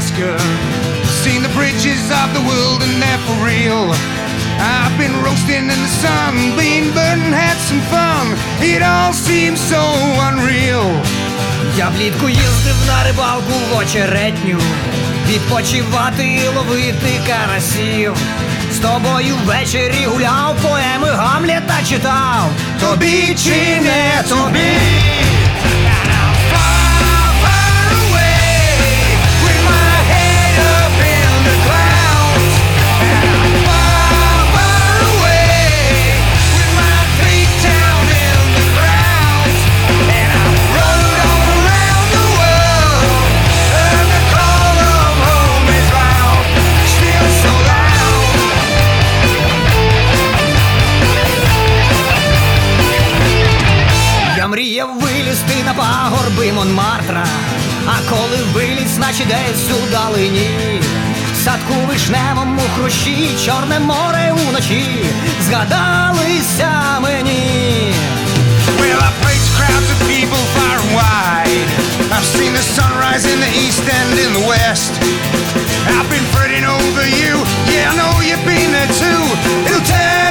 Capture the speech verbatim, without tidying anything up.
Alaska. Seen the bridges of the world and they're for real. I've been roasting in the sun, been burning, had some fun. It all seems so unreal. Я влітку їздив на рибалку в очеретню, відпочивати і ловити карасів. З тобою ввечері гуляв, поеми Гамлета читав. Тобі чи не тобі? Я мріяв вилізти на пагорби Монмартра, а коли виліз, значить десь у далині, в садку вишневому хрущі, Чорне море уночі згадалися мені. Well, I faced crowds of people far and wide. I've seen the sunrise in the east and in the west. I've been fretting over you, yeah, I know you've been there too. It'll tell